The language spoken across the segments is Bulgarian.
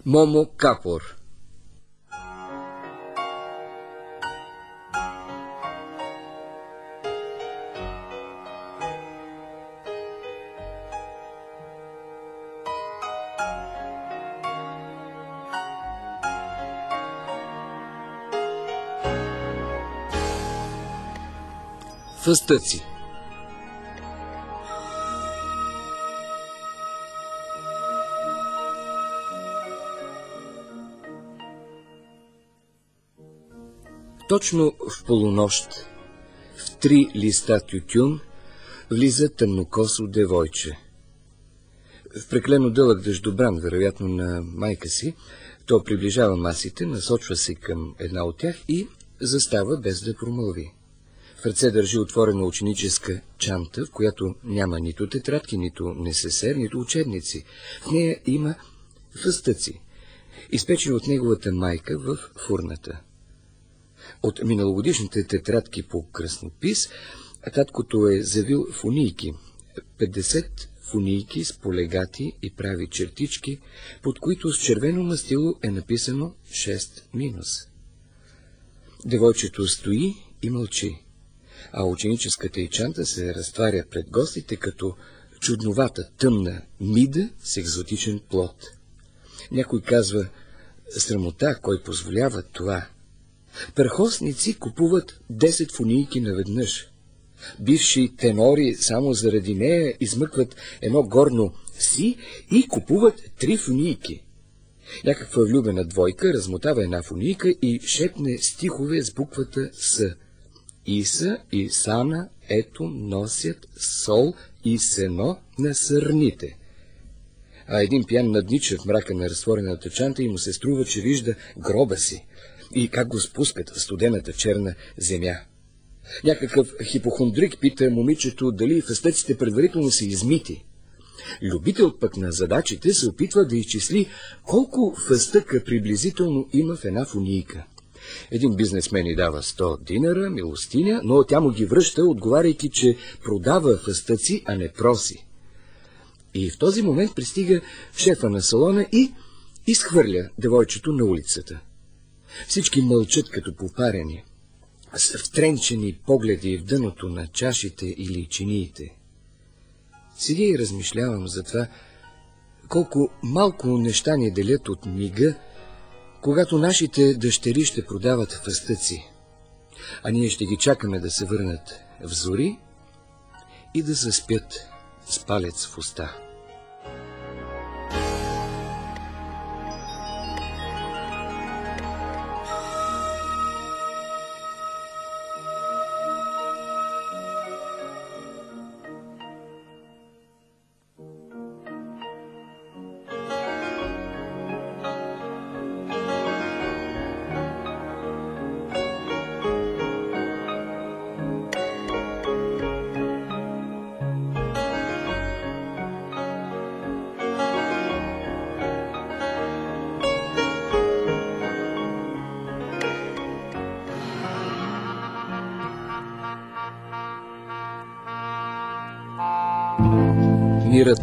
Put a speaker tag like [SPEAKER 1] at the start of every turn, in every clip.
[SPEAKER 1] Момо Капор. Фъстъци. Точно в полунощ, в 3 листа тютюн, влиза тъмнокосо девойче. В преклено дълъг дъждобран, вероятно на майка си, то приближава масите, насочва се към една от тях и застава без да промълви. В ръце държи отворена ученическа чанта, в която няма нито тетрадки, нито несесер, нито учебници. В нея има фъстъци, изпечени от неговата майка в фурната. От миналогодишните тетрадки по кръстопис, таткото е завил фунийки, 50 фунийки с полегати и прави чертички, под които с червено мастило е написано 6-. Девойчето стои и мълчи, а ученическата й чанта се разтваря пред гостите като чудновата тъмна мида с екзотичен плод. Някой казва: срамота, кой позволява това? Перхосници купуват 10 фунийки наведнъж. Бивши тенори само заради нея измъкват едно горно си и купуват 3 фунийки. Някаква влюбена двойка размотава една фунийка и шепне стихове с буквата С. Иса и Сана ето носят сол и сено на сърните. А един пиян наднича в мрака на разтворената чанта и му се струва, че вижда гроба си и как го спускат в студената черна земя. Някакъв хипохондрик пита момичето дали фъстъците предварително са измити. Любител пък на задачите се опитва да изчисли колко фъстъка приблизително има в една фунийка. Един бизнесмен й дава 100 динара, милостиня, но тя му ги връща, отговаряйки, че продава фъстъци, а не проси. И в този момент пристига шефа на салона и изхвърля девойчето на улицата. Всички мълчат като попарени, с втренчени погледи в дъното на чашите или чиниите. Седя и размишлявам за това, колко малко неща ни делят от мига, когато нашите дъщери ще продават фъстъци, а ние ще ги чакаме да се върнат в зори и да заспят с палец в уста. Мирът.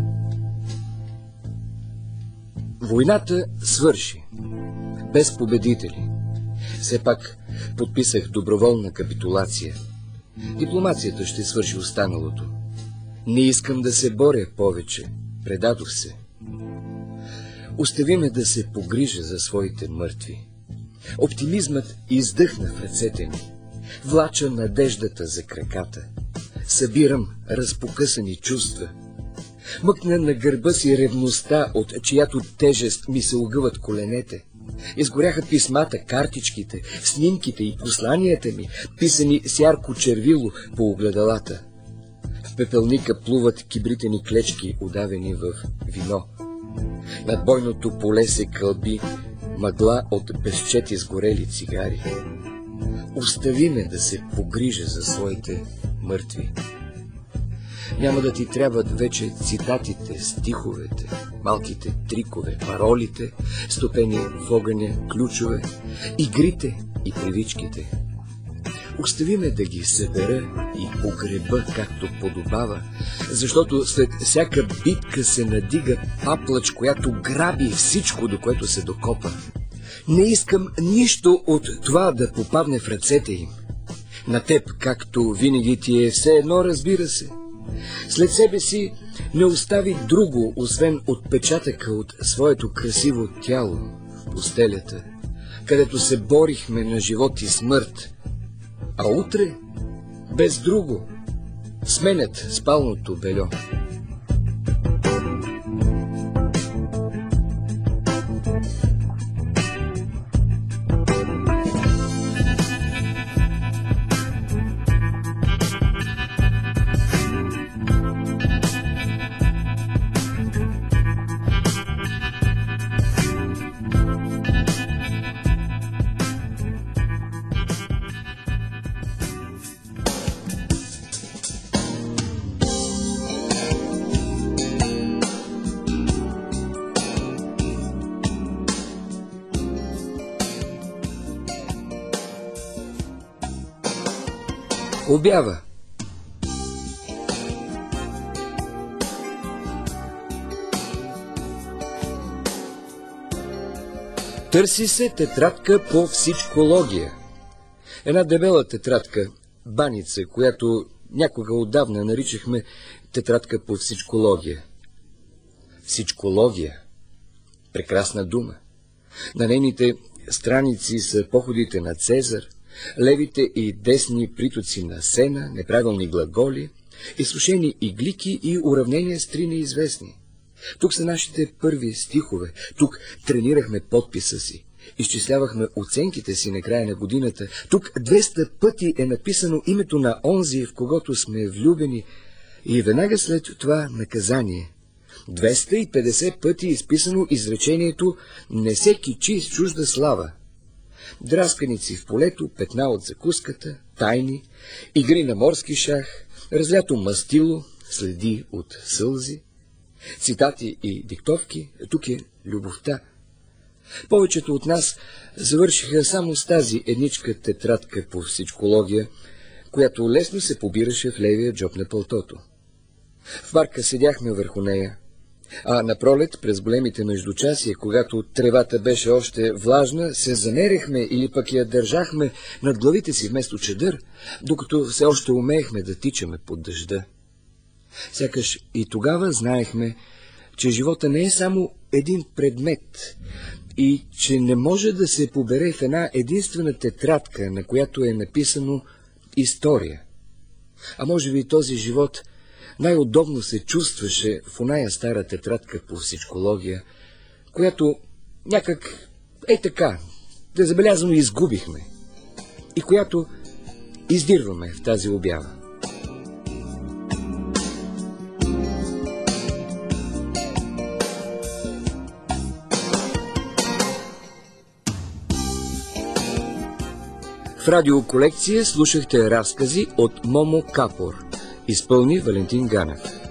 [SPEAKER 1] Войната свърши. Без победители. Все пак подписах доброволна капитулация. Дипломацията ще свърши останалото. Не искам да се боря повече. Предадох се. Остави ме да се погрижа за своите мъртви. Оптимизмът издъхна в ръцете ми. Влача надеждата за краката. Събирам разпокъсани чувства. Мъкна на гърба си ревността, от чиято тежест ми се огъват коленете. Изгоряха писмата, картичките, снимките и посланията ми, писани с ярко червило по огледалата. В пепелника плуват кибритени клечки, удавени в вино. Над бойното поле се кълби мъгла от безчети сгорели цигари. Остави ме да се погрижа за своите мъртви. Няма да ти трябват вече цитатите, стиховете, малките трикове, паролите, стопени в огъня ключове, игрите и привичките. Остави ме да ги събера и погреба, както подобава, защото след всяка битка се надига паплач, която граби всичко, до което се докопа. Не искам нищо от това да попадне в ръцете им. На теб, както винаги ти е все едно, разбира се. След себе си не остави друго, освен отпечатъка от своето красиво тяло в постелята, където се борихме на живот и смърт. А утре, без друго, сменят спалното бельо. Обява. Търси се тетрадка по всичкология. Една дебела тетрадка, баница, която някога отдавна наричахме тетрадка по всичкология. Всичкология. Прекрасна дума. На нейните страници са походите на Цезар, левите и десни притоци на сена, неправилни глаголи, изсушени иглики и уравнения с три неизвестни. Тук са нашите първи стихове, тук тренирахме подписа си, изчислявахме оценките си на края на годината, тук 200 пъти е написано името на онзи, в когото сме влюбени, и веднага след това наказание. 250 пъти изписано изречението «Не се кичи с чужда слава». Драсканици в полето, петна от закуската, тайни, игри на морски шах, разлято мастило, следи от сълзи, цитати и диктовки, тук е любовта. Повечето от нас завършиха само с тази едничка тетрадка по всичкология, която лесно се побираше в левия джоб на пълтото. В парка седяхме върху нея, а напролет, през големите междучасия, когато тревата беше още влажна, се замеряхме или пък я държахме над главите си вместо чадър, докато все още умеехме да тичаме под дъжда. Сякаш и тогава знаехме, че живота не е само един предмет и че не може да се побере в една единствена тетрадка, на която е написано история. А може би този живот най-удобно се чувстваше в оная стара тетрадка по всичкология, която някак така, незабелязано изгубихме и която издирваме в тази обява. В радиоколекция слушахте разкази от Момо Капор. Изпълни Валентин Ганев.